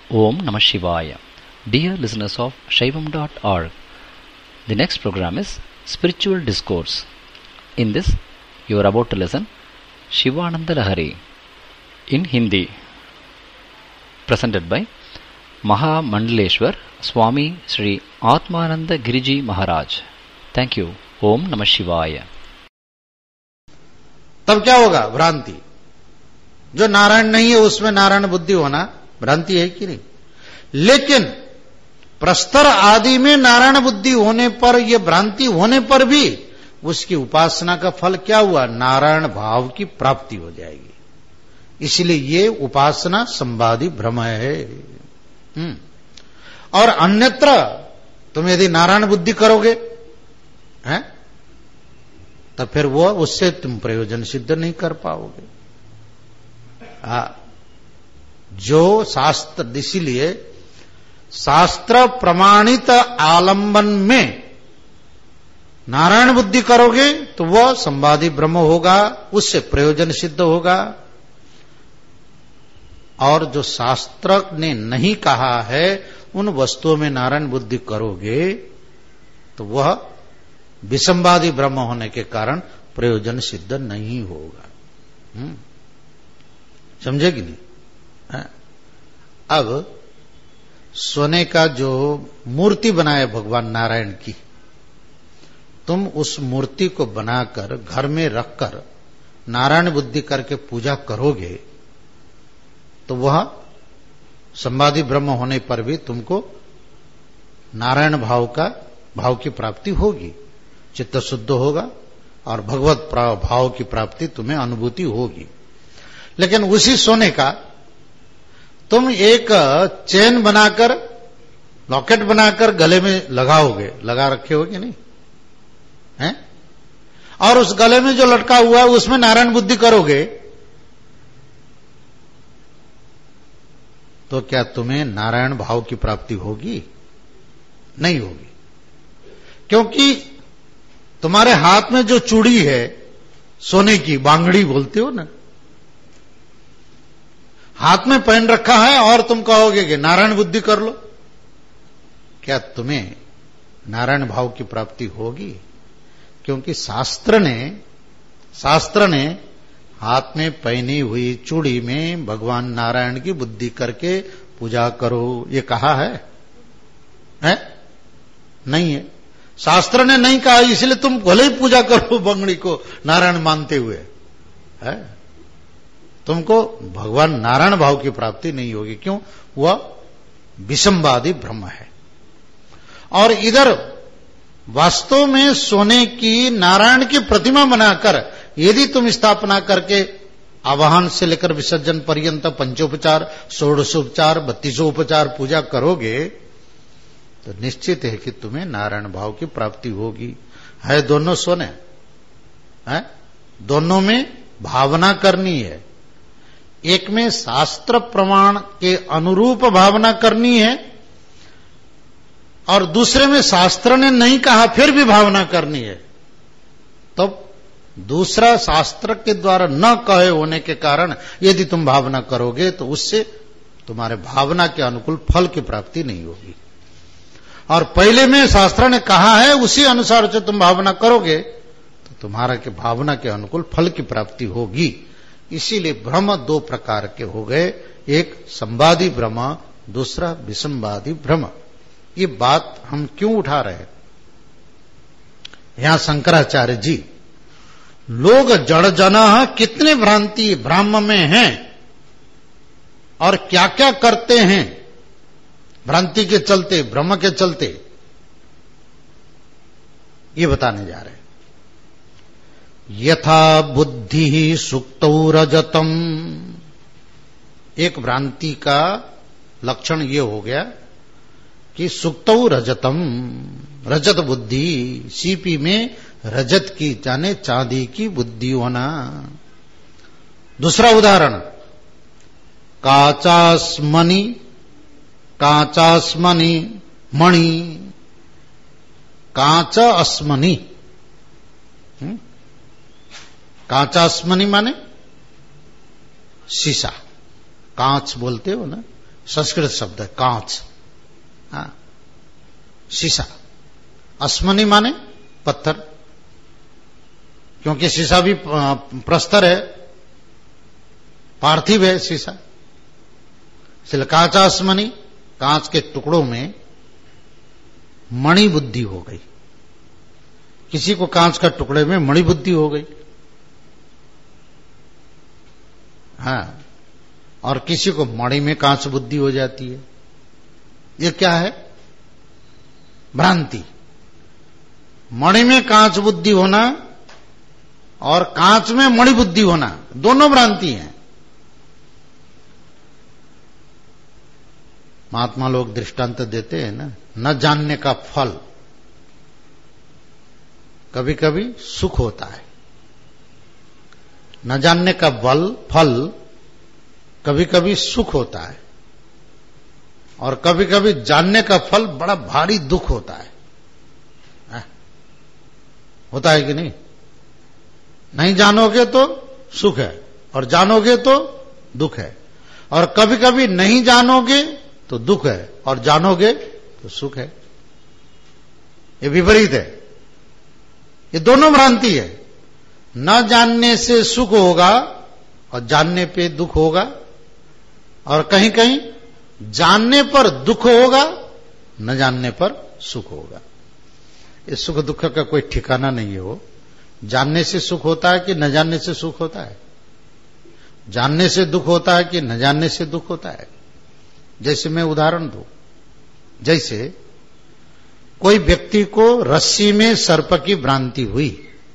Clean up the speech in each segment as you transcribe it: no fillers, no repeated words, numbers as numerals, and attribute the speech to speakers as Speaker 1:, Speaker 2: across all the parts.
Speaker 1: Om Namah Shivaya. Dear listeners of Shaivam.org, the next program is Spiritual Discourse. In this, you are about to listen Shivananda Lahari in Hindi, presented by Maha Mandaleshwar Swami Sri Atmananda Giriji Maharaj. Thank you. Om Namah Shivaya.
Speaker 2: तब क्या होगा? भ्रांति। जो नारायण नहीं है उसमें नारायण बुद्धि होना भ्रांति है कि नहीं? लेकिन प्रस्तर आदि में नारायण बुद्धि होने पर, यह भ्रांति होने पर भी उसकी उपासना का फल क्या हुआ? नारायण भाव की प्राप्ति हो जाएगी। इसलिए ये उपासना संवादी भ्रम है। और अन्यत्र तुम यदि नारायण बुद्धि करोगे हैं, तो फिर वो उससे तुम प्रयोजन सिद्ध नहीं कर पाओगे। जो शास्त्र, इसीलिए शास्त्र प्रमाणित आलंबन में नारायण बुद्धि करोगे तो वह संवादी ब्रह्म होगा, उससे प्रयोजन सिद्ध होगा। और जो शास्त्र ने नहीं कहा है उन वस्तुओं में नारायण बुद्धि करोगे तो वह विसंवादी ब्रह्म होने के कारण प्रयोजन सिद्ध नहीं होगा। समझे कि नहीं? अब सोने का जो मूर्ति बनाए भगवान नारायण की, तुम उस मूर्ति को बनाकर घर में रखकर नारायण बुद्धि करके पूजा करोगे तो वह संवादी ब्रह्म होने पर भी तुमको नारायण भाव की प्राप्ति होगी, चित्त शुद्ध होगा और भगवत भाव की प्राप्ति तुम्हें अनुभूति होगी। लेकिन उसी सोने का तुम एक चेन बनाकर, लॉकेट बनाकर गले में लगाओगे, लगा रखे हो कि नहीं हैं? और उस गले में जो लटका हुआ है उसमें नारायण बुद्धि करोगे तो क्या तुम्हें नारायण भाव की प्राप्ति होगी? नहीं होगी। क्योंकि तुम्हारे हाथ में जो चूड़ी है सोने की, बांगड़ी बोलते हो ना, हाथ में पहन रखा है और तुम कहोगे कि नारायण बुद्धि कर लो, क्या तुम्हें नारायण भाव की प्राप्ति होगी? क्योंकि शास्त्र ने हाथ में पहनी हुई चूड़ी में भगवान नारायण की बुद्धि करके पूजा करो, ये कहा है? नहीं है। शास्त्र ने नहीं कहा, इसलिए तुम भले ही पूजा करो बंगड़ी को नारायण मानते हुए, है? तुमको भगवान नारायण भाव की प्राप्ति नहीं होगी। क्यों? वह विसंवादी ब्रह्म है। और इधर वास्तव में सोने की नारायण की प्रतिमा बनाकर यदि तुम स्थापना करके आवाहन से लेकर विसर्जन पर्यंत पंचोपचार, षोडशोपचार, 32 पूजा करोगे तो निश्चित है कि तुम्हें नारायण भाव की प्राप्ति होगी। है दोनों सोने, है? दोनों में भावना करनी है। एक में शास्त्र प्रमाण के अनुरूप भावना करनी है और दूसरे में शास्त्र ने नहीं कहा फिर भी भावना करनी है। तो दूसरा शास्त्र के द्वारा न कहे होने के कारण यदि तुम भावना करोगे तो उससे तुम्हारे भावना के अनुकूल फल की प्राप्ति नहीं होगी। और पहले में शास्त्र ने कहा है उसी अनुसार से तुम भावना करोगे तो तुम्हारा के भावना के अनुकूल फल की प्राप्ति होगी। इसीलिए भ्रम दो प्रकार के हो गए, एक संवादी भ्रम, दूसरा विसंवादी भ्रम। ये बात हम क्यों उठा रहे हैं? यहां शंकराचार्य जी, लोग जड़ जना कितने भ्रांति भ्रम में हैं और क्या क्या करते हैं भ्रांति के चलते, भ्रम के चलते, ये बताने जा रहे हैं। यथा बुद्धि सुक्तौ रजतम, एक भ्रांति का लक्षण ये हो गया कि सुक्तौ रजतम, रजत बुद्धि, सीपी में रजत की जाने चांदी की बुद्धि होना। दूसरा उदाहरण, काचास्मनि, काचास्मनि मणि, कांच अस्मनि। कांचास्मनि माने शीशा, कांच बोलते हो ना, संस्कृत शब्द है कांच, हाँ, शीशा। अस्मनी माने पत्थर, क्योंकि शीशा भी प्रस्तर है, पार्थिव है शीशा, इसलिए कांचास्मनी, कांच के टुकड़ों में मणि बुद्धि हो गई। किसी को कांच का टुकड़े में मणि बुद्धि हो गई, हाँ, और किसी को मणि में कांच बुद्धि हो जाती है। ये क्या है? भ्रांति। मणि में कांच बुद्धि होना और कांच में मणि बुद्धि होना दोनों भ्रांति हैं। महात्मा लोग दृष्टांत देते हैं ना, न जानने का फल कभी कभी सुख होता है, न जानने का फल कभी कभी सुख होता है, और कभी कभी जानने का फल बड़ा भारी दुख होता है। होता है कि नहीं? नहीं जानोगे तो सुख है और जानोगे तो दुख है, और कभी कभी नहीं जानोगे तो दुख है और जानोगे तो सुख है। ये विपरीत है, ये दोनों भ्रांति है। न जानने से सुख होगा और जानने पे दुख होगा, और कहीं कहीं जानने पर दुख होगा, न जानने पर सुख होगा। इस सुख दुख का कोई ठिकाना नहीं है। वो जानने से सुख होता है कि न जानने से सुख होता है, जानने से दुख होता है कि न जानने से दुख होता है। जैसे मैं उदाहरण दूं, जैसे कोई व्यक्ति को रस्सी में सर्प की भ्रांति हुई,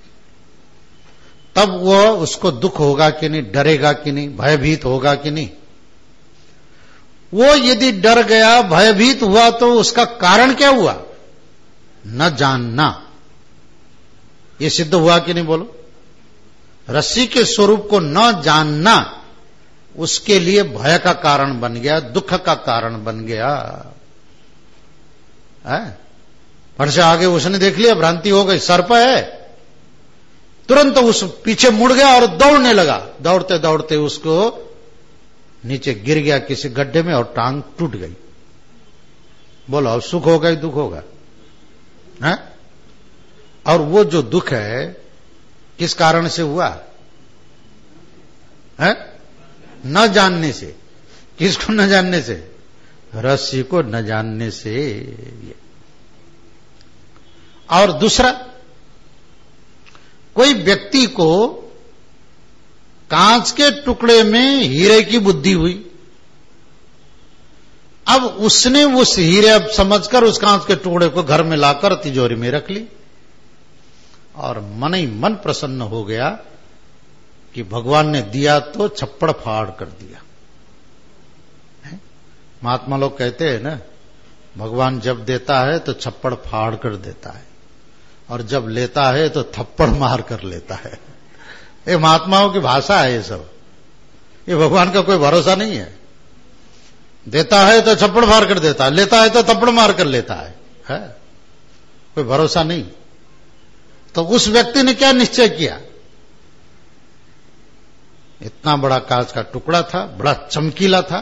Speaker 2: तब वह उसको दुख होगा कि नहीं, डरेगा कि नहीं, भयभीत होगा कि नहीं? वो यदि डर गया, भयभीत हुआ, तो उसका कारण क्या हुआ? न जानना। ये सिद्ध हुआ कि नहीं? बोलो। रस्सी के स्वरूप को न जानना उसके लिए भय का कारण बन गया, दुख का कारण बन गया। पर से आगे उसने देख लिया, भ्रांति हो गई, सर्प है, तुरंत उस पीछे मुड़ गया और दौड़ने लगा। दौड़ते दौड़ते उसको नीचे गिर गया किसी गड्ढे में और टांग टूट गई। बोलो, अब सुख होगा या दुख होगा? है? और वो जो दुख है किस कारण से हुआ है? न जानने से। किसको न जानने से? रस्सी को न जानने से। और दूसरा, कोई व्यक्ति को कांच के टुकड़े में हीरे की बुद्धि हुई। अब उसने उस हीरे समझकर उस कांच के टुकड़े को घर में लाकर तिजोरी में रख ली, और मन ही मन प्रसन्न हो गया कि भगवान ने दिया तो छप्पड़ फाड़ कर दिया। महात्मा लोग कहते हैं ना, भगवान जब देता है तो छप्पड़ फाड़ कर देता है, और जब लेता है तो थप्पड़ मार कर लेता है। ये महात्माओं की भाषा है ये सब। ये भगवान का कोई भरोसा नहीं है। देता है तो छप्पड़ मार कर देता है, लेता है तो थप्पड़ मार कर लेता है? कोई भरोसा नहीं। तो उस व्यक्ति ने क्या निश्चय किया? इतना बड़ा कांच का टुकड़ा था, बड़ा चमकीला था,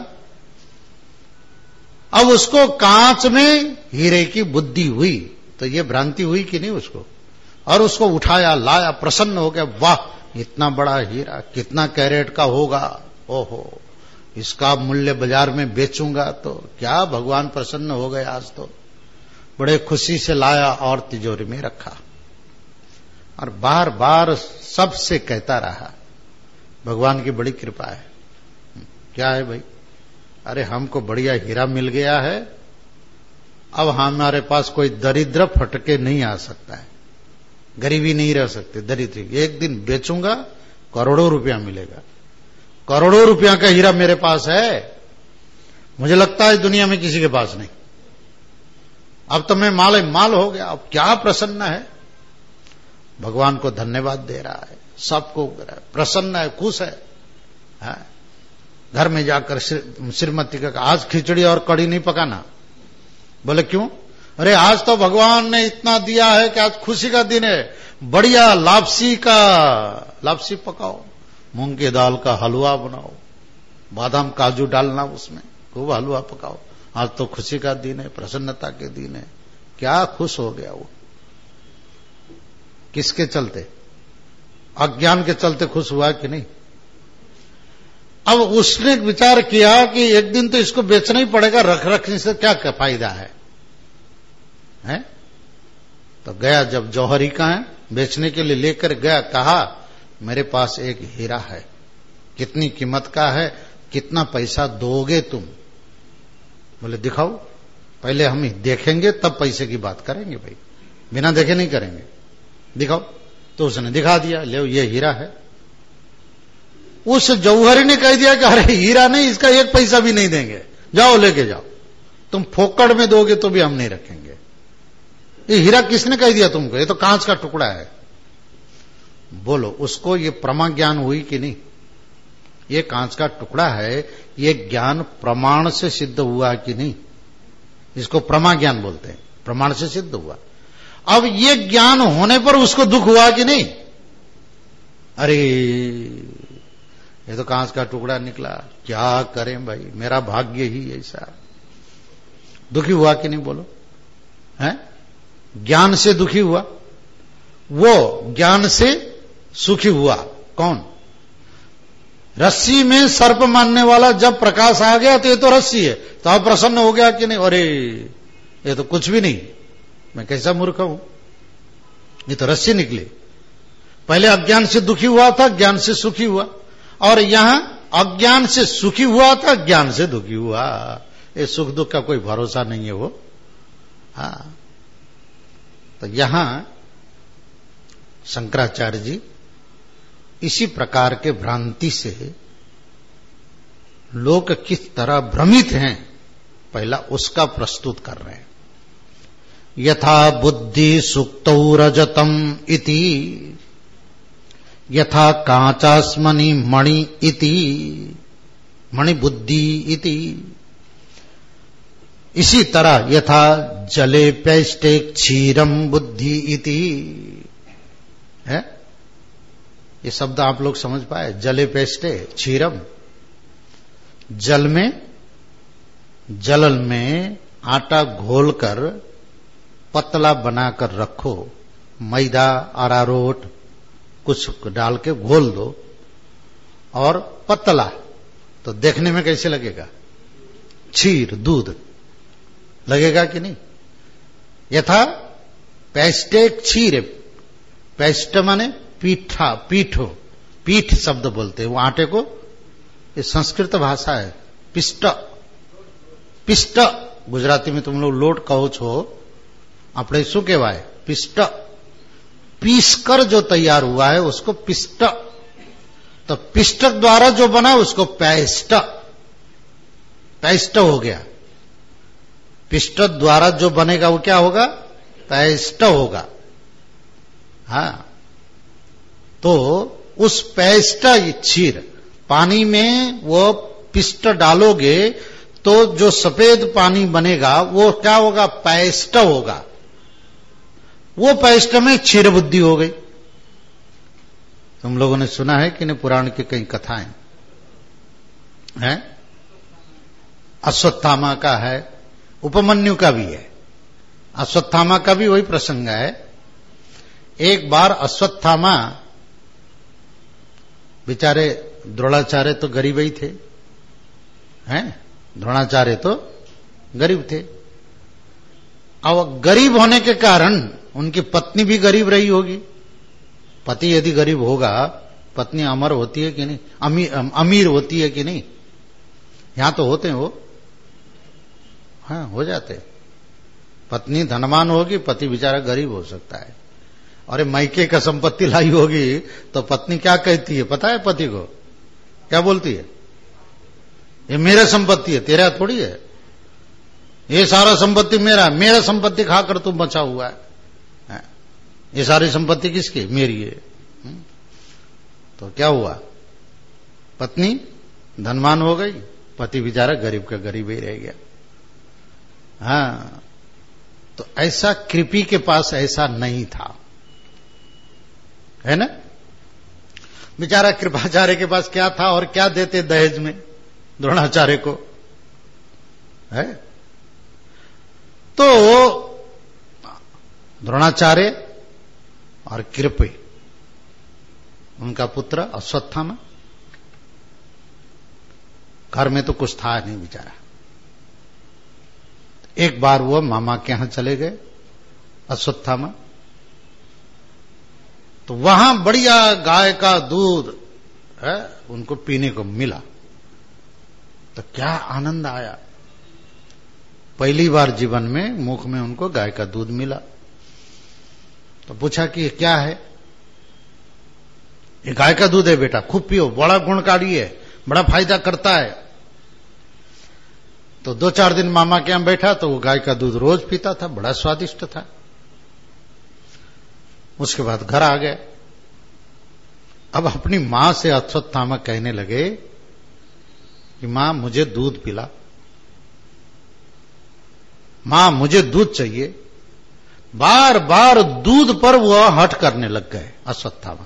Speaker 2: अब उसको कांच में हीरे की बुद्धि हुई, तो ये भ्रांति हुई कि नहीं उसको? और उसको उठाया, लाया, प्रसन्न हो गया, वाह इतना बड़ा हीरा, कितना कैरेट का होगा, ओहो इसका मूल्य बाजार में बेचूंगा तो क्या, भगवान प्रसन्न हो गए आज तो। बड़े खुशी से लाया और तिजोरी में रखा, और बार बार सबसे कहता रहा, भगवान की बड़ी कृपा है। क्या है भाई? अरे हमको बढ़िया हीरा मिल गया है, अब हमारे पास कोई दरिद्र फटके नहीं आ सकता है, गरीबी नहीं रह सकती, दरिद्री। एक दिन बेचूंगा, करोड़ों रुपया मिलेगा, करोड़ों रुपया का हीरा मेरे पास है, मुझे लगता है दुनिया में किसी के पास नहीं। अब तो मैं माल माल हो गया, अब क्या प्रसन्न है, भगवान को धन्यवाद दे रहा है, सबको प्रसन्न है, खुश है। घर में जाकर श्रीमती का आज खिचड़ी और कड़ी नहीं पकाना। बोले क्यों? अरे आज तो भगवान ने इतना दिया है कि आज खुशी का दिन है, बढ़िया लापसी पकाओ, मूंग की दाल का हलवा बनाओ, बादाम काजू डालना उसमें, खूब हलवा पकाओ, आज तो खुशी का दिन है, प्रसन्नता के दिन है। क्या खुश हो गया वो? किसके चलते? अज्ञान के चलते खुश हुआ कि नहीं? अब उसने विचार किया कि एक दिन तो इसको बेचना ही पड़ेगा, रख रखने से क्या फायदा है? तो गया, जब जौहरी का है बेचने के लिए लेकर गया, कहा मेरे पास एक हीरा है, कितनी कीमत का है, कितना पैसा दोगे तुम? बोले दिखाओ, पहले हम देखेंगे तब पैसे की बात करेंगे भाई, बिना देखे नहीं करेंगे, दिखाओ। तो उसने दिखा दिया, ले ये हीरा है। उस जौहरी ने कह दिया कि अरे हीरा नहीं, इसका एक पैसा भी नहीं देंगे, जाओ लेके जाओ, तुम फोकड़ में दोगे तो भी हम नहीं रखेंगे। ये हीरा किसने कह दिया तुमको? ये तो कांच का टुकड़ा है। बोलो, उसको ये प्रमा ज्ञान हुई कि नहीं? ये कांच का टुकड़ा है, ये ज्ञान प्रमाण से सिद्ध हुआ कि नहीं? इसको प्रमा ज्ञान बोलते हैं, प्रमाण से सिद्ध हुआ। अब ये ज्ञान होने पर उसको दुख हुआ कि नहीं? अरे ये तो कांच का टुकड़ा निकला, क्या करें भाई, मेरा भाग्य ही ऐसा। दुखी हुआ कि नहीं? बोलो, हैं? ज्ञान से दुखी हुआ, वो ज्ञान से सुखी हुआ। कौन? रस्सी में सर्प मानने वाला जब प्रकाश आ गया तो ये तो रस्सी है, तो अब प्रसन्न हो गया कि नहीं? अरे ये तो कुछ भी नहीं, मैं कैसा मूर्ख हूं, ये तो रस्सी निकली। पहले अज्ञान से दुखी हुआ था, ज्ञान से सुखी हुआ, और यहां अज्ञान से सुखी हुआ था, ज्ञान से दुखी हुआ। ये सुख दुख का कोई भरोसा नहीं है वो। हाँ, तो यहां शंकराचार्य जी इसी प्रकार के भ्रांति से लोग किस तरह भ्रमित हैं, पहला उसका प्रस्तुत कर रहे हैं। यथा बुद्धि सुक्तौ रजतम इति, यथा कांचास्मनि मणि इति, मणि बुद्धि इति। इसी तरह यथा जले पैष्टे क्षीरम बुद्धि इति है। ये शब्द आप लोग समझ पाए? जले पैष्टे क्षीरम, जल में आटा घोलकर पतला बनाकर रखो, मैदा अरारोट कुछ डाल के घोल दो और पतला, तो देखने में कैसे लगेगा? क्षीर, दूध लगेगा कि नहीं? यथा पैष्टे क्षीर, पैष्ट माने पीठा, पीठो, पीठ शब्द बोलते हैं वो आटे को, ये संस्कृत भाषा है। पिष्ट, पिष्ट गुजराती में तुम लोग लोट कहो छो, अपने शू कहवाय? पिष्ट। पीस कर जो तैयार हुआ है उसको पिष्ट, तो पिष्ट द्वारा जो बना उसको पैष्ट, पैष्ट हो गया। पिष्ट द्वारा जो बनेगा वो क्या होगा? पैष्ट होगा। हाँ, तो उस पैष्ट क्षीर, पानी में वो पिष्ट डालोगे तो जो सफेद पानी बनेगा वो क्या होगा? पैष्ट होगा। वो पैष्ट में क्षीर बुद्धि हो गई। तुम लोगों ने सुना है कि नहीं पुराण की कई कथाएं हैं? अश्वत्थामा का है, उपमन्यु का भी है। अश्वत्थामा का भी वही प्रसंग है। एक बार अश्वत्थामा बेचारे, द्रोणाचार्य तो गरीब ही थे, हैं? द्रोणाचार्य तो गरीब थे। अब गरीब होने के कारण उनकी पत्नी भी गरीब रही होगी। पति यदि गरीब होगा, पत्नी अमर होती है कि नहीं? अमीर होती है कि नहीं? यहां तो होते हैं वो, हाँ हो जाते। पत्नी धनवान होगी, पति बेचारा गरीब हो सकता है। और मायके का संपत्ति लाई होगी तो पत्नी क्या कहती है पता है? पति को क्या बोलती है? ये मेरा संपत्ति है, तेरा थोड़ी है, ये सारा संपत्ति मेरा, मेरा संपत्ति खाकर तुम बचा हुआ है, ये सारी संपत्ति किसकी? मेरी है। तो क्या हुआ? पत्नी धनवान हो गई, पति बेचारा गरीब का गरीब ही रह गया। हाँ, तो ऐसा कृपी के पास ऐसा नहीं था, है ना? बेचारा कृपाचार्य के पास क्या था और क्या देते दहेज में द्रोणाचार्य को? है। तो द्रोणाचार्य और कृपि, उनका पुत्र अश्वत्थामा, घर में तो कुछ था नहीं बेचारा। एक बार वो मामा के यहां चले गए अश्वत्थामा, तो वहां बढ़िया गाय का दूध है उनको पीने को मिला, तो क्या आनंद आया। पहली बार जीवन में मुख में उनको गाय का दूध मिला। तो पूछा कि ये क्या है? ये गाय का दूध है बेटा, खूब पियो, बड़ा गुणकारी है, बड़ा फायदा करता है। तो 2-4 दिन मामा के यहां बैठा तो वो गाय का दूध रोज पीता था, बड़ा स्वादिष्ट था। उसके बाद घर आ गए। अब अपनी मां से अश्वत्थामा कहने लगे कि मां मुझे दूध पिला, मां मुझे दूध चाहिए। बार बार दूध पर वह हट करने लग गए अश्वत्थामा।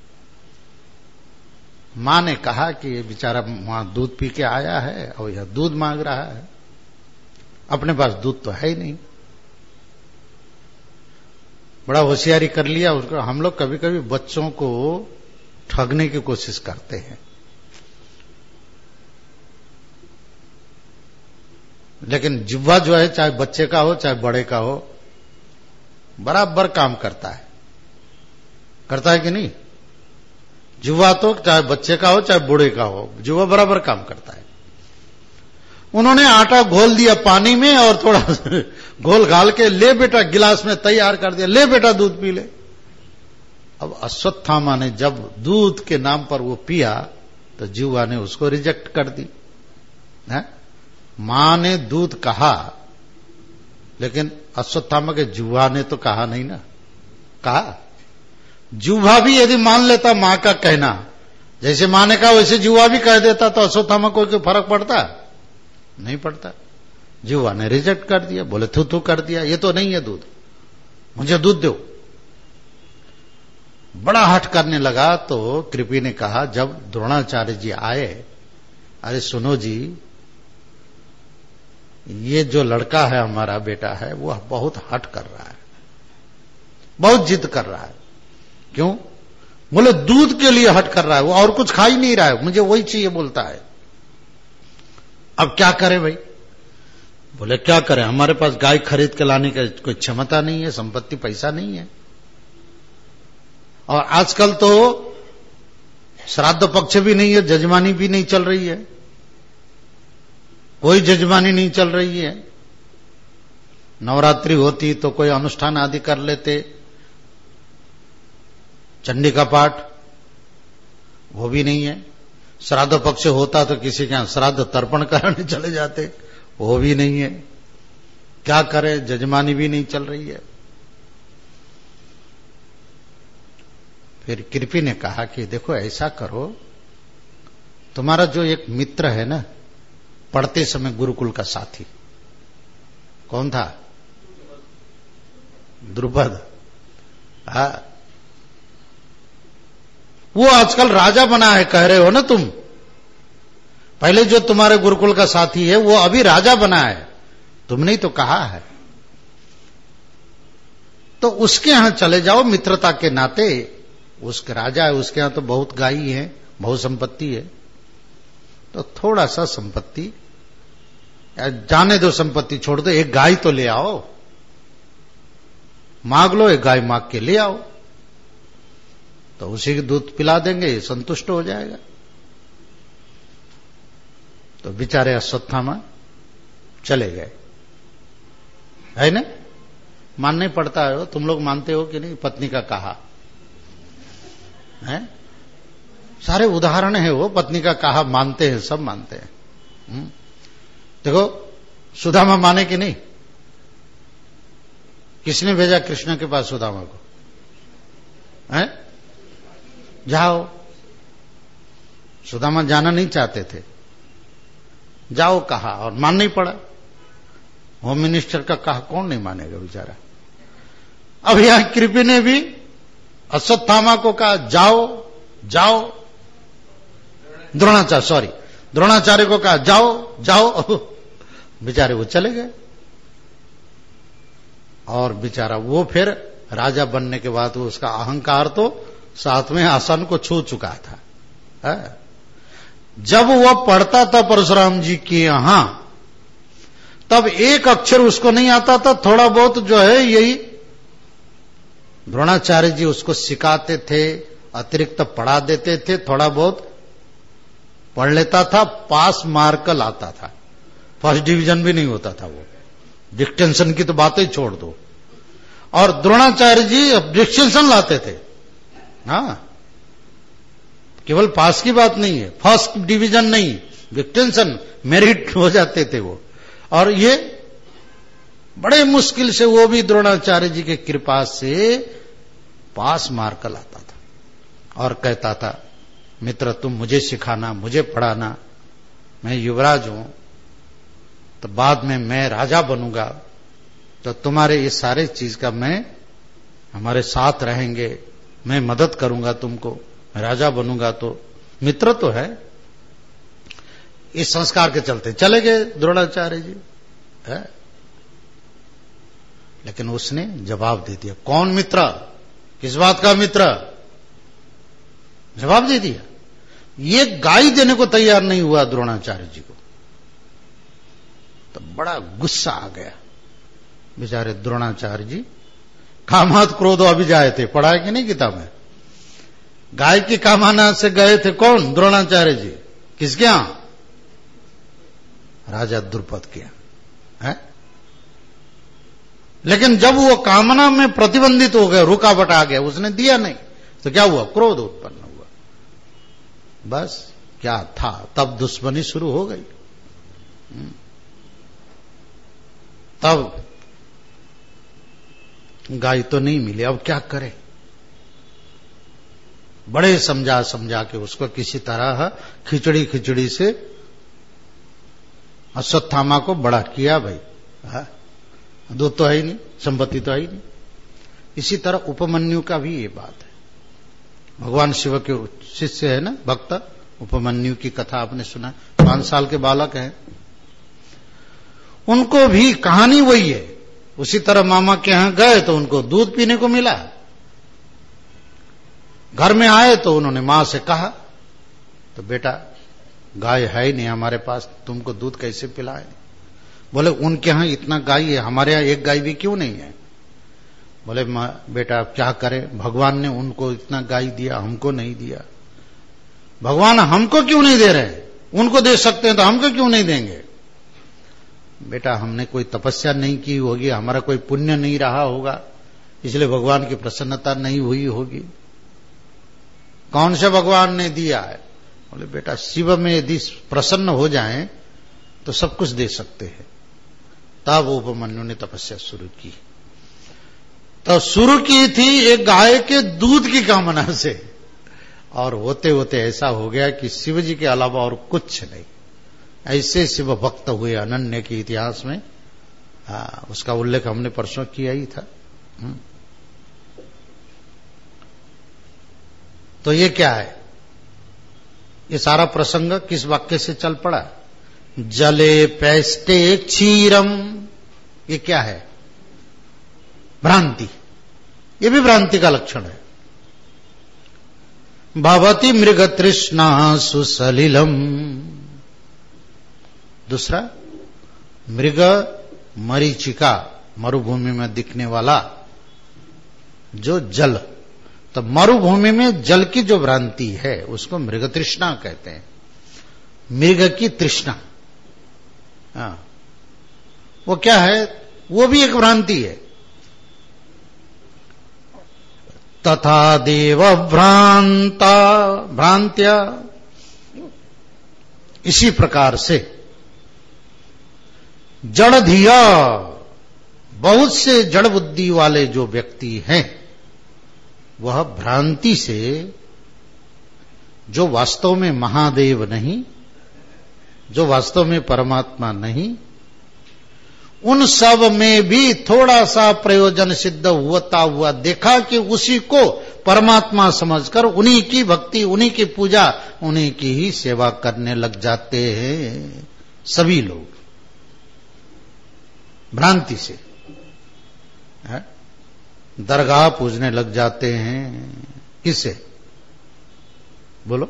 Speaker 2: मां ने कहा कि ये बेचारा वहां दूध पी के आया है और यह दूध मांग रहा है, अपने पास दूध तो है ही नहीं। बड़ा होशियारी कर लिया उसको। हम लोग कभी कभी बच्चों को ठगने की कोशिश करते हैं, लेकिन जिह्वा जो है चाहे बच्चे का हो चाहे बड़े का हो, बराबर काम करता है कि नहीं? जिह्वा तो चाहे बच्चे का हो चाहे बूढ़े का हो, जिह्वा बराबर काम करता है। उन्होंने आटा घोल दिया पानी में और थोड़ा घोल घाल के, ले बेटा गिलास में तैयार कर दिया, ले बेटा दूध पी ले। अब अश्वत्थामा ने जब दूध के नाम पर वो पिया तो जिह्वा ने उसको रिजेक्ट कर दी है? मां ने दूध कहा, लेकिन अश्वत्थामा के जिह्वा ने तो कहा नहीं ना। कहा जिह्वा भी यदि मान लेता मां का कहना, जैसे मां ने कहा वैसे जिह्वा भी कह देता, तो अश्वत्थामा को कोई फर्क पड़ता? नहीं पड़ता। जिह्वा ने रिजेक्ट कर दिया, बोले थू थू कर दिया, ये तो नहीं है दूध, मुझे दूध दो। बड़ा हट करने लगा। तो कृपि ने कहा, जब द्रोणाचार्य जी आए, अरे सुनो जी, ये जो लड़का है हमारा बेटा है वो बहुत हट कर रहा है, बहुत जिद कर रहा है। क्यों? बोले दूध के लिए हट कर रहा है, वो और कुछ खा ही नहीं रहा है, मुझे वही चाहिए बोलता है। अब क्या करें भाई? बोले क्या करें, हमारे पास गाय खरीद के लाने की कोई क्षमता नहीं है, संपत्ति पैसा नहीं है, और आजकल तो श्राद्ध पक्ष भी नहीं है, जजमानी भी नहीं चल रही है, कोई जजमानी नहीं चल रही है। नवरात्रि होती तो कोई अनुष्ठान आदि कर लेते, चंडी का पाठ, वो भी नहीं है। श्राद्ध पक्ष होता तो किसी के यहां श्राद्ध तर्पण कराने चले जाते, वो भी नहीं है। क्या करें, जजमानी भी नहीं चल रही है। फिर कृपि ने कहा कि देखो ऐसा करो, तुम्हारा जो एक मित्र है ना, पढ़ते समय गुरुकुल का साथी, कौन था? द्रुपद। हाँ, वो आजकल राजा बना है कह रहे हो ना तुम। पहले जो तुम्हारे गुरुकुल का साथी है वो अभी राजा बना है, तुमने ही तो कहा है। तो उसके यहां चले जाओ मित्रता के नाते, उसके राजा है, उसके यहां तो बहुत गाई है, बहुत संपत्ति है, तो थोड़ा सा संपत्ति, जाने दो संपत्ति छोड़ दो, एक गाय तो ले आओ, मांग लो, एक गाय मांग के ले आओ, तो उसी के दूध पिला देंगे, संतुष्ट हो जाएगा। तो बेचारे अश्वत्थामा चले गए, है ना? मानना ही पड़ता है। तुम लोग मानते हो कि नहीं पत्नी का कहा है? सारे उदाहरण है वो, पत्नी का कहा मानते हैं, सब मानते हैं। देखो सुदामा माने कि नहीं? किसने भेजा कृष्ण के पास सुदामा को? है? जाओ। सुदामा जाना नहीं चाहते थे, जाओ कहा और मान नहीं पड़ा। होम मिनिस्टर का कहा कौन नहीं मानेगा बेचारा। अब यहां कृपि ने भी अश्वत्थामा को कहा जाओ जाओ, द्रोणाचार्य को कहा जाओ जाओ, बेचारे वो चले गए। और बेचारा वो फिर राजा बनने के बाद उसका अहंकार तो 7वें आसन को छू चुका था। है? जब वह पढ़ता था परशुराम जी के यहां, तब एक अक्षर उसको नहीं आता था। थोड़ा बहुत जो है यही द्रोणाचार्य जी उसको सिखाते थे, अतिरिक्त पढ़ा देते थे, थोड़ा बहुत पढ़ लेता था, पास मार्क लाता था। फर्स्ट डिवीजन भी नहीं होता था वो। डिक्टेंशन की तो बातें छोड़ दो। और द्रोणाचार्य जी डिक्टेंशन लाते थे। हाँ, केवल पास की बात नहीं है, फर्स्ट डिवीजन नहीं, डिक्टेंशन मेरिट हो जाते थे वो। और ये बड़े मुश्किल से, वो भी द्रोणाचार्य जी के कृपा से पास मार्क लाता था। और कहता था, मित्र तुम मुझे सिखाना, मुझे पढ़ाना, मैं युवराज हूं, तो बाद में मैं राजा बनूंगा, तो तुम्हारे इस सारे चीज का मैं, हमारे साथ रहेंगे, मैं मदद करूंगा तुमको, मैं राजा बनूंगा। तो मित्र तो है। इस संस्कार के चलते चले गए द्रोणाचार्य जी। है? लेकिन उसने जवाब दे दिया। कौन मित्र? किस बात का मित्र? जवाब दे दिया। ये गाय देने को तैयार नहीं हुआ द्रोणाचार्य जी को। तो बड़ा गुस्सा आ गया बेचारे द्रोणाचार्य जी। कामात क्रोधो अभिजायते, पढ़ा है कि नहीं किताब में? गाय की कामाना से गए थे कौन? द्रोणाचार्य जी। किसके यहां? राजा द्रुपद के यहां। है? लेकिन जब वो कामना में प्रतिबंधित हो गया, रुकावट आ गया, उसने दिया नहीं, तो क्या हुआ? क्रोध उत्पन्न हुआ। बस क्या था, तब दुश्मनी शुरू हो गई। तब गाय तो नहीं मिली, अब क्या करे? बड़े समझा समझा के उसको किसी तरह खिचड़ी से अश्वत्थामा को बड़ा किया। भाई दूध तो है ही नहीं, संपत्ति तो है ही नहीं। इसी तरह उपमन्यु का भी ये बात है। भगवान शिव के शिष्य है ना, भक्त उपमन्यु की कथा आपने सुना। 5 साल के बालक हैं, उनको भी कहानी वही है। उसी तरह मामा के यहां गए तो उनको दूध पीने को मिला। घर में आए तो उन्होंने मां से कहा, तो बेटा गाय है ही नहीं हमारे पास, तुमको दूध कैसे पिलाए? बोले उनके यहां इतना गाय है, हमारे यहां एक गाय भी क्यों नहीं है? बोले बेटा क्या करें, भगवान ने उनको इतना गाय दिया, हमको नहीं दिया। भगवान हमको क्यों नहीं दे रहे? उनको दे सकते हैं तो हमको क्यों नहीं देंगे? बेटा हमने कोई तपस्या नहीं की होगी, हमारा कोई पुण्य नहीं रहा होगा, इसलिए भगवान की प्रसन्नता नहीं हुई होगी। कौन से भगवान ने दिया है? बोले बेटा शिव में यदि प्रसन्न हो जाएं तो सब कुछ दे सकते हैं। तब उपमन्यु ने तपस्या शुरू की। तो शुरू की थी एक गाय के दूध की कामना से, और होते होते ऐसा हो गया कि शिव जी के अलावा और कुछ नहीं। ऐसे शिव भक्त हुए अनन्य के इतिहास में। उसका उल्लेख हमने परसों किया ही था। तो ये क्या है? ये सारा प्रसंग किस वाक्य से चल पड़ा? जले पैस्टे क्षीरम। ये क्या है? भ्रांति। ये भी भ्रांति का लक्षण है। भवति मृग तृष्णा सुसलिलम। दूसरा, मृग मरीचिका, मरुभूमि में दिखने वाला जो जल। तो मरुभूमि में जल की जो भ्रांति है उसको मृग तृष्णा कहते हैं। मृग की तृष्णा, वो क्या है? वो भी एक भ्रांति है। तथा देव भ्रांता भ्रांत्या। इसी प्रकार से जड़ धिया, बहुत से जड़ बुद्धि वाले जो व्यक्ति हैं वह भ्रांति से, जो वास्तव में महादेव नहीं, जो वास्तव में परमात्मा नहीं, उन सब में भी थोड़ा सा प्रयोजन सिद्ध होता हुआ देखा कि उसी को परमात्मा समझकर उन्हीं की भक्ति, उन्हीं की पूजा, उन्हीं की ही सेवा करने लग जाते हैं सभी लोग। भ्रांति से है? दरगाह पूजने लग जाते हैं। किससे? बोलो।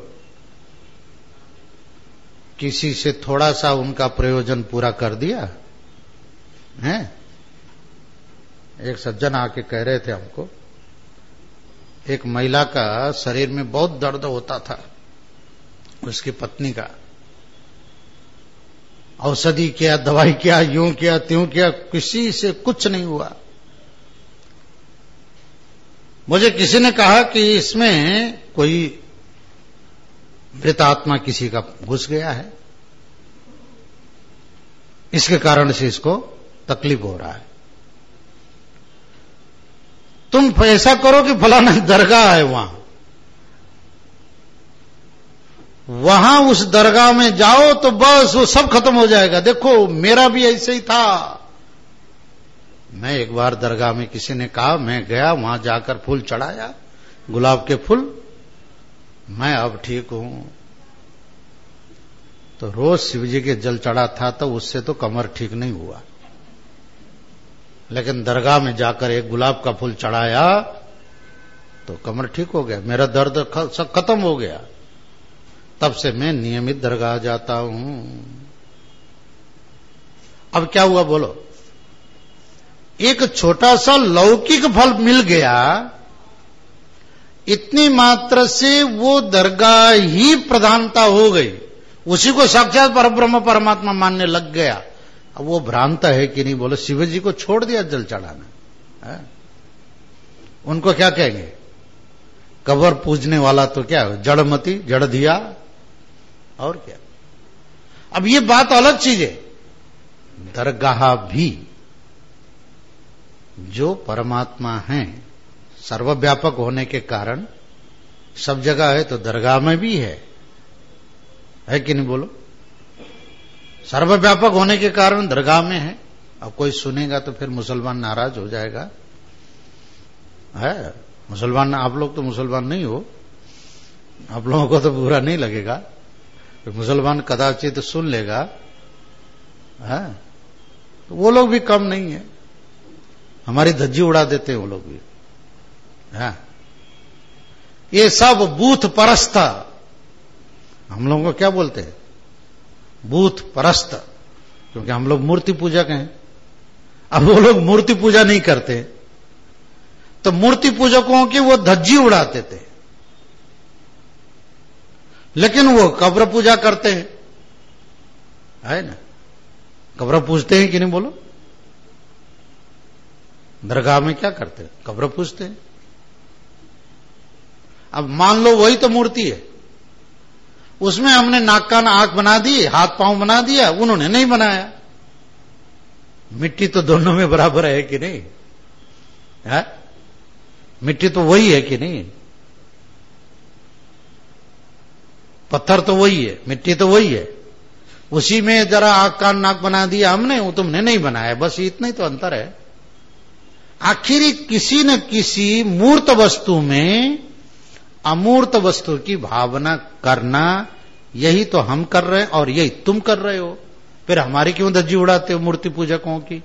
Speaker 2: किसी से थोड़ा सा उनका प्रयोजन पूरा कर दिया है। एक सज्जन आके कह रहे थे हमको, एक महिला का शरीर में बहुत दर्द होता था, उसकी पत्नी का। औषधि किया, दवाई किया, यूं किया त्यों किया, किसी से कुछ नहीं हुआ। मुझे किसी ने कहा कि इसमें कोई मृत आत्मा किसी का घुस गया है, इसके कारण से इसको तकलीफ हो रहा है। तुम ऐसा करो कि फलाना दरगाह है वहां उस दरगाह में जाओ तो बस वो सब खत्म हो जाएगा। देखो मेरा भी ऐसे ही था। मैं एक बार दरगाह में किसी ने कहा, मैं गया वहां जाकर फूल चढ़ाया, गुलाब के फूल, मैं अब ठीक हूं। तो रोज शिव जी के जल चढ़ा था तो उससे तो कमर ठीक नहीं हुआ, लेकिन दरगाह में जाकर एक गुलाब का फूल चढ़ाया तो कमर ठीक हो गया, मेरा दर्द सब खत्म हो गया। तब से मैं नियमित दरगाह जाता हूं। अब क्या हुआ बोलो? एक छोटा सा लौकिक फल मिल गया, इतनी मात्र से वो दरगाह ही प्रधानता हो गई, उसी को साक्षात परब्रह्म परमात्मा मानने लग गया। अब वो भ्रांत है कि नहीं बोलो? शिव जी को छोड़ दिया जल चढ़ाना है? उनको क्या कहेंगे? कबर पूजने वाला तो क्या जड़मती, जड़ दिया, और क्या। अब ये बात अलग चीज है। दरगाह भी जो परमात्मा है, सर्वव्यापक होने के कारण सब जगह है, तो दरगाह में भी है कि नहीं बोलो? सर्वव्यापक होने के कारण दरगाह में है। अब कोई सुनेगा तो फिर मुसलमान नाराज हो जाएगा है। मुसलमान, आप लोग तो मुसलमान नहीं हो, आप लोगों को तो बुरा नहीं लगेगा, तो मुसलमान कदाचित सुन लेगा है, तो वो लोग भी कम नहीं है, हमारी धज्जी उड़ा देते हैं वो लोग भी है। ये सब बूथ परस्त, हम लोगों को क्या बोलते हैं? बूथ परस्त, क्योंकि हम लोग मूर्ति पूजक हैं। अब वो लोग मूर्ति पूजा नहीं करते, तो मूर्ति पूजकों की वो धज्जी उड़ाते थे, लेकिन वो कब्र पूजा करते हैं, है ना? कब्र पूजते हैं कि नहीं बोलो? दरगाह में क्या करते हैं? कब्र पूजते हैं। अब मान लो वही तो मूर्ति है, उसमें हमने नाक कान आंख बना दी, हाथ पांव बना दिया, उन्होंने नहीं बनाया। मिट्टी तो दोनों में बराबर है कि नहीं है? मिट्टी तो वही है कि नहीं? पत्थर तो वही है, मिट्टी तो वही है, उसी में जरा आंख कान नाक बना दिया हमने, वो तुमने नहीं बनाया, बस इतना ही तो अंतर है। आखिर किसी न किसी मूर्त वस्तु में अमूर्त वस्तु की भावना करना, यही तो हम कर रहे हैं और यही तुम कर रहे हो। फिर हमारी क्यों धज्जी उड़ाते हो मूर्ति पूजकों की?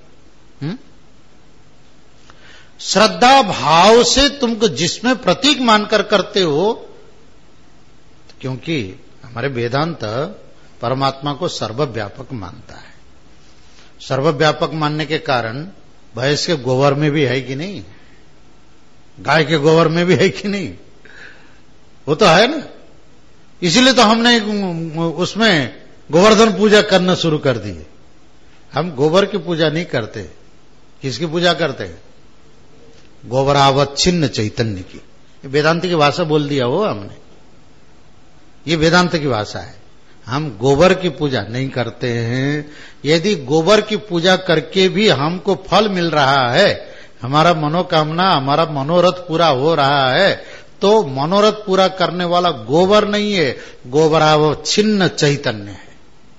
Speaker 2: श्रद्धा भाव से तुमको जिसमें प्रतीक मानकर करते हो, क्योंकि हमारे वेदांत परमात्मा को सर्वव्यापक मानता है। सर्वव्यापक मानने के कारण भैंस के गोबर में भी है कि नहीं, गाय के गोबर में भी है कि नहीं? वो तो है ना। इसीलिए तो हमने उसमें गोवर्धन पूजा करना शुरू कर दी। हम गोबर की पूजा नहीं करते, किसकी पूजा करते हैं? गोबरावच्छिन्न चैतन्य की। वेदांत की भाषा बोल दिया वो हमने, ये वेदांत की भाषा है। हम गोबर की पूजा नहीं करते हैं। यदि गोबर की पूजा करके भी हमको फल मिल रहा है, हमारा मनोकामना, हमारा मनोरथ पूरा हो रहा है, तो मनोरथ पूरा करने वाला गोबर नहीं है, गोबरावच्छिन्न चैतन्य है।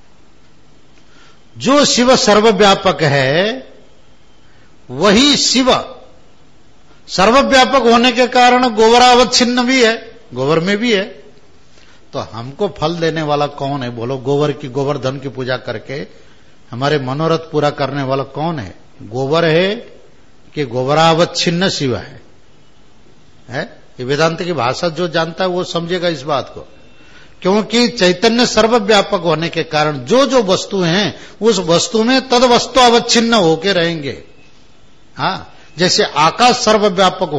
Speaker 2: जो शिव सर्वव्यापक है वही शिव सर्वव्यापक होने के कारण गोबरावच्छिन्न भी है, गोबर में भी है। तो हमको फल देने वाला कौन है बोलो? गोबर की, गोवर्धन की पूजा करके हमारे मनोरथ पूरा करने वाला कौन है? गोबर है कि गोबरावच्छिन्न शिव है? ये वेदांत की भाषा जो जानता है वो समझेगा इस बात को, क्योंकि चैतन्य सर्वव्यापक होने के कारण जो जो वस्तु हैं उस वस्तु में तद वस्तु अवच्छिन्न होके रहेंगे। हाँ, जैसे आकाश सर्वव्यापक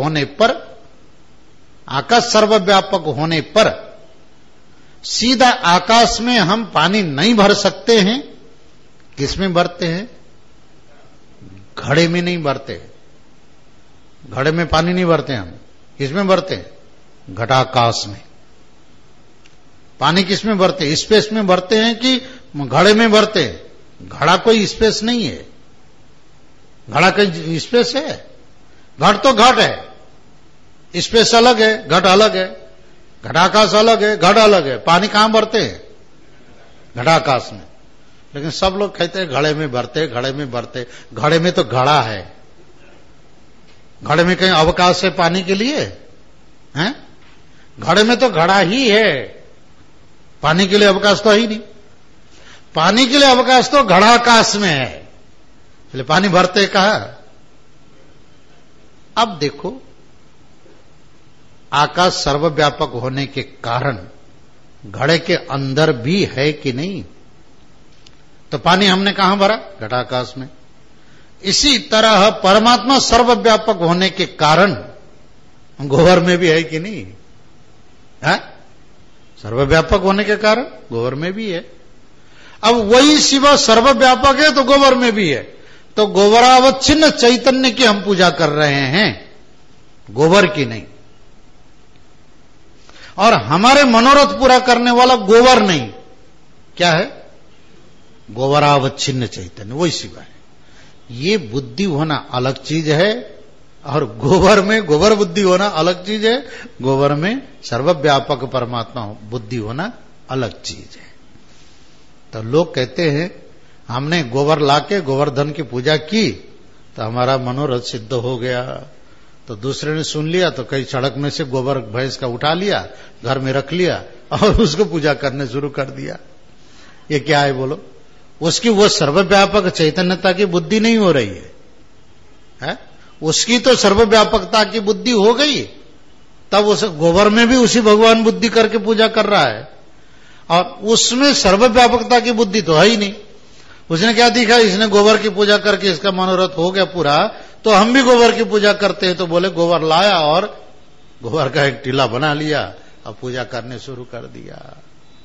Speaker 2: होने पर सीधा आकाश में हम पानी नहीं भर सकते हैं। किसमें भरते हैं? घड़े में नहीं भरते, घड़े में पानी नहीं भरते हम। किसमें भरते हैं? घटाकाश में। पानी किसमें भरते? स्पेस में भरते हैं कि घड़े में भरते हैं? घड़ा कोई स्पेस नहीं है। घड़ा कोई स्पेस है? घट तो घट है, स्पेस अलग है, घट अलग है, घटाकाश अलग है, घट अलग है। पानी कहां भरते हैं? घटाकाश में। लेकिन सब लोग कहते हैं घड़े में भरते, घड़े में भरते। घड़े में तो घड़ा है, घड़े में कहीं अवकाश है पानी के लिए? हैं? घड़े में तो घड़ा ही है, पानी के लिए अवकाश तो है ही नहीं। पानी के लिए अवकाश तो घड़ाकाश में है, इसलिए पानी भरते कहा। अब देखो, आकाश सर्वव्यापक होने के कारण घड़े के अंदर भी है कि नहीं? तो पानी हमने कहां भरा? घटाकाश में। इसी तरह परमात्मा सर्वव्यापक होने के कारण गोबर में भी है कि नहीं? है? सर्वव्यापक होने के कारण गोबर में भी है। अब वही शिव सर्वव्यापक है तो गोबर में भी है, तो गोबरावच्छिन्न चैतन्य की हम पूजा कर रहे हैं, गोबर की नहीं। और हमारे मनोरथ पूरा करने वाला गोबर नहीं, क्या है? गोबरावच्छिन्न चैतन्य, वही शिव है। ये बुद्धि होना अलग चीज है, और गोबर में गोबर बुद्धि होना अलग चीज है। गोबर में सर्वव्यापक परमात्मा बुद्धि होना अलग चीज है। तो लोग कहते हैं हमने गोबर लाके गोवर्धन की पूजा की तो हमारा मनोरथ सिद्ध हो गया। तो दूसरे ने सुन लिया तो कई सड़क में से गोबर भैंस का उठा लिया, घर में रख लिया और उसको पूजा करने शुरू कर दिया। ये क्या है बोलो? उसकी वो सर्वव्यापक चैतन्यता की बुद्धि नहीं हो रही है? उसकी तो सर्वव्यापकता की बुद्धि हो गई, तब उस गोबर में भी उसी भगवान बुद्धि करके पूजा कर रहा है, और उसमें सर्वव्यापकता की बुद्धि तो है ही नहीं। उसने क्या दिखा? इसने गोबर की पूजा करके इसका मनोरथ हो गया पूरा, तो हम भी गोबर की पूजा करते हैं। तो बोले गोबर लाया और गोबर का एक टीला बना लिया और पूजा करने शुरू कर दिया।